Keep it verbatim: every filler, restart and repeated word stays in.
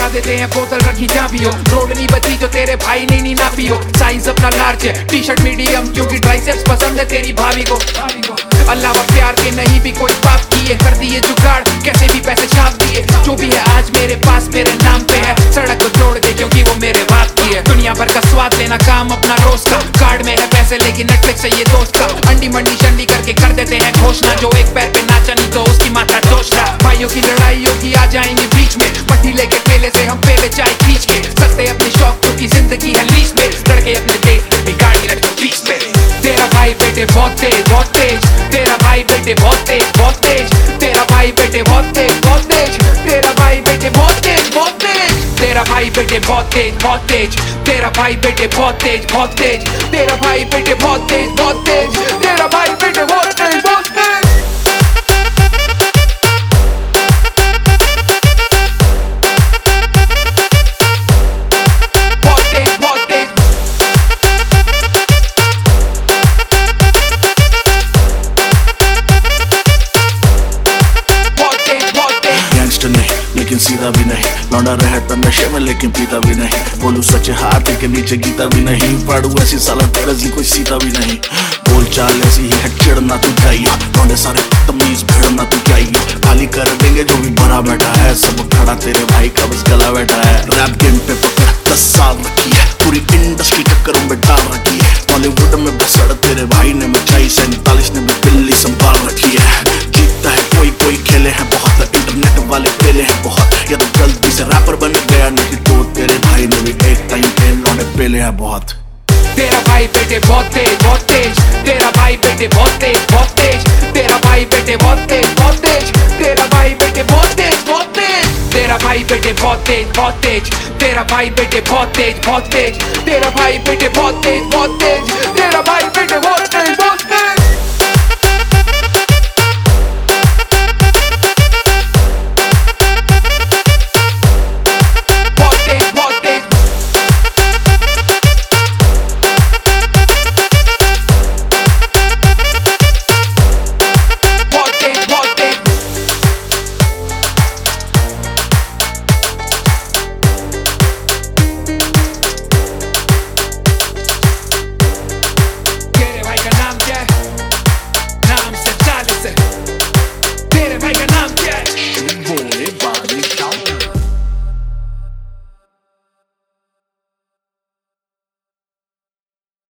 बता देते हैं बोतल रखी जहाँ भी हो। रोड नहीं बची जो तेरे भाई ने नहीं ना पियो। साइज अपना लार्ज है, टी शर्ट मीडियम क्योंकि ट्राइसेप्स पसंद है तेरी भाभी को। अल्लाह व प्यार के नहीं भी कोई पाप किए, कर दिए जुगाड़ कैसे भी पैसे छाप दिए। जो भी है आज मेरे पास मेरे नाम पे है, सड़क को छोड़ दे क्योंकि वो मेरे बाप की है। दुनिया भर का स्वाद लेना काम अपना रोज का, कार्ड में है पैसे लेकिन नेटफ्लिक्स है ये दोस्त का। अंडी मंडी शंडी करके कर देते हैं घोषणा, जो एक पैर पे नाचा नहीं तो उसकी माथा दोषरा। भाइयों की लड़ाई होगी आ जाएंगे बीच में, पट्टी लेके पेले से हम पेले चाय खींच के। सस्ते अपने शौक क्योंकि जिंदगी है लीज पे, लड़के अपने देश पे गाड़ी रखो बीच पे। तेरा भाई बेटे बहुत तेज बहुत तेज, तेरा भाई बेटे बहुत तेज बहुत तेज, तेरा भाई बेटे बहुत तेज बहुत तेज, तेरा भाई बेटे बहुत तेज बहुत तेज, तेरा भाई बेटे बहुत तेज बहुत तेज, तेरा भाई बेटे बहुत तेज बहुत तेज, तेरा भाई बेटे बहुत तेज बहुत तेज, तेरा भाई बेटे बहुत तेज बहुत तेज। लेकिन सीधा भी नहीं, लौंडा रहता नशे में लेकिन पीता भी नहीं। बोलू सच हाथ के नीचे गीता भी नहीं, पढ़ू ऐसी साला तेरा जी कोई सीता भी नहीं। बोल चाल ऐसी ही है चिड़ना तू चाहिए, लौंडे सारे तमीज भिड़ना तू चाहिए। खाली कर देंगे जो भी भरा बैठा है, सब खड़ा तेरे भाई का बस गला बैठा है। रैप गेम पे पकड़ दस साल रखी है, पूरी इंडस्ट्री टक्करों में डाल रखी है। बॉलीवुड में बसड़ तेरे भाई ने मचाई, सैंतालीस ने भी दिल्ली संभाल रखी है। जीतता है कोई कोई खेले हैं बहुत, इंटरनेट वाले पेले हैं बहुत, या तो गलती से रैपर बन गया नहीं तो तेरे भाई ने भी एक टाइम पे लौंडे पेले हैं बहुत। तेरा भाई बेटे बहुत तेज बहुत तेज, तेरा भाई बेटे बहुत तेज बहुत तेज, तेरा भाई बेटे बहुत तेज बहुत तेज, तेरा भाई बेटे बहुत तेज बहुत तेज, तेरा भाई बेटे बहुत तेज बहुत तेज, तेरा भाई बेटे बहुत तेज बहुत तेज, तेरा भाई बेटे बहुत तेज बहुत तेज, तेरा भाई बेटे बहुत तेज।